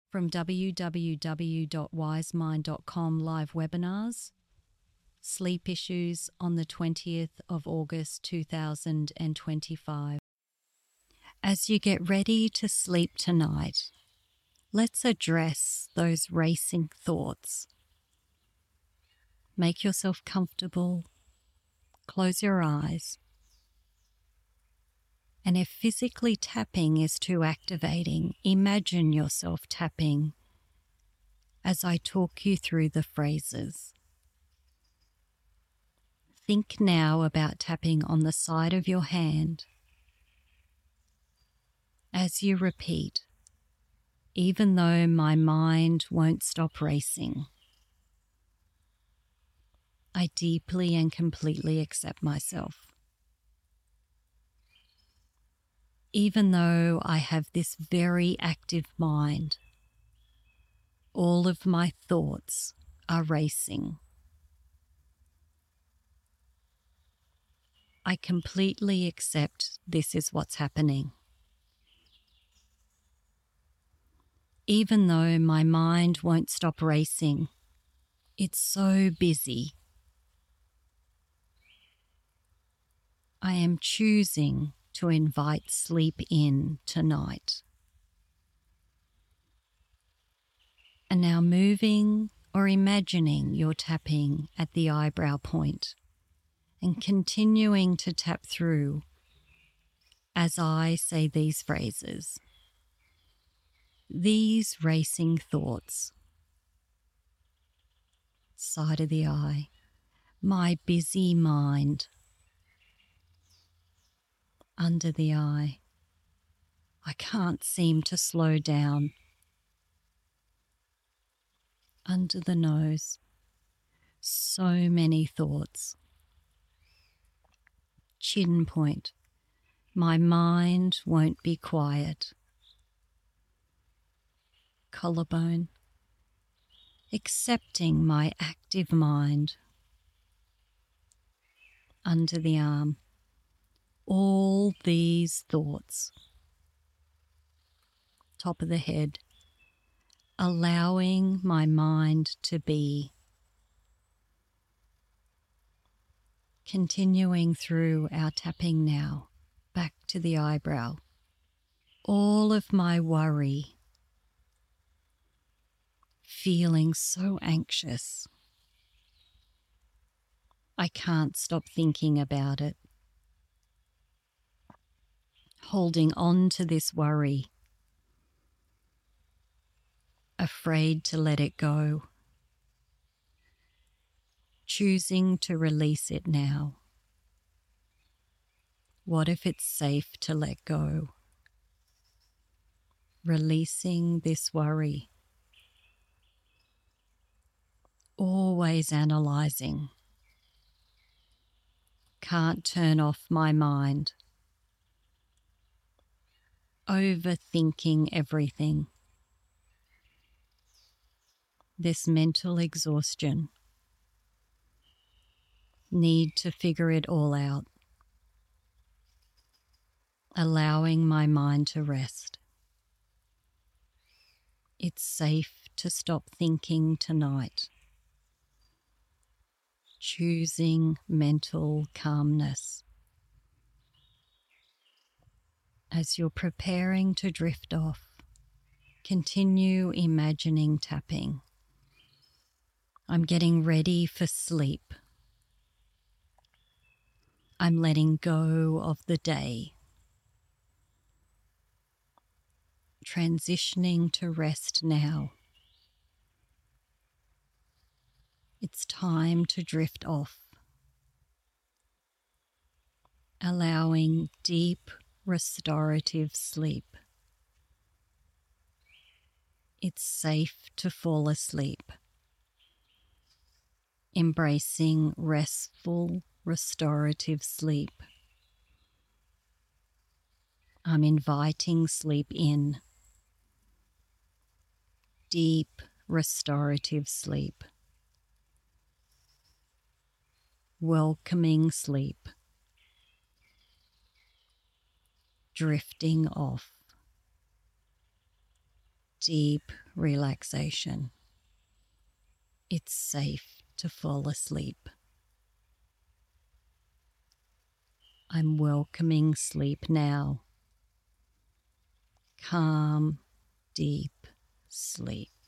from www.wisemind.com live webinars, Sleep Issues on the 20th of August 2025. As you get ready to sleep tonight, let's address those racing thoughts. Make yourself comfortable, close your eyes, and if physically tapping is too activating, imagine yourself tapping as I talk you through the phrases. Think now about tapping on the side of your hand as you repeat, even though my mind won't stop racing. I deeply and completely accept myself. Even though I have this very active mind, all of my thoughts are racing. I completely accept this is what's happening. Even though my mind won't stop racing, it's so busy. I am choosing to invite sleep in tonight. And now moving or imagining you're tapping at the eyebrow point and continuing to tap through as I say these phrases. These racing thoughts. Side of the eye. My busy mind. Under the eye. I can't seem to slow down. Under the nose. So many thoughts. Chin point. My mind won't be quiet. Collarbone. Accepting my active mind. Under the arm. All these thoughts. Top of the head. Allowing my mind to be. Continuing through our tapping now, back to the eyebrow. All of my worry. Feeling so anxious. I can't stop thinking about it. Holding on to this worry. Afraid to let it go. Choosing to release it now. What if it's safe to let go? Releasing this worry. Always analysing. Can't turn off my mind. Overthinking everything. This mental exhaustion. Need to figure it all out. Allowing my mind to rest. It's safe to stop thinking tonight. Choosing mental calmness. As you're preparing to drift off, continue imagining tapping. I'm getting ready for sleep. I'm letting go of the day. Transitioning to rest now. It's time to drift off. Allowing deep restorative sleep. It's safe to fall asleep. Embracing restful, restorative sleep. I'm inviting sleep in. Deep, restorative sleep. Welcoming sleep. Drifting off. Deep, relaxation. It's safe to fall asleep. I'm welcoming sleep now. Calm, deep sleep.